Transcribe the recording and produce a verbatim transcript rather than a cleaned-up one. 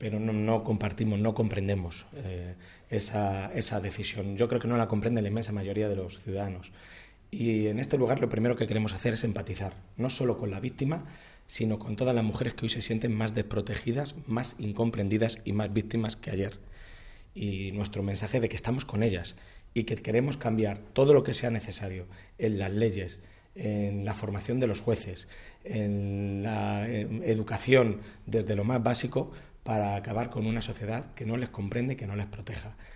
pero no, no compartimos, no comprendemos eh, esa, esa decisión. Yo creo que no la comprende la inmensa mayoría de los ciudadanos. Y en este lugar lo primero que queremos hacer es empatizar, no solo con la víctima, sino con todas las mujeres que hoy se sienten más desprotegidas, más incomprendidas y más víctimas que ayer. Y nuestro mensaje de que estamos con ellas y que queremos cambiar todo lo que sea necesario en las leyes, en la formación de los jueces, en la educación desde lo más básico para acabar con una sociedad que no les comprende y que no les proteja.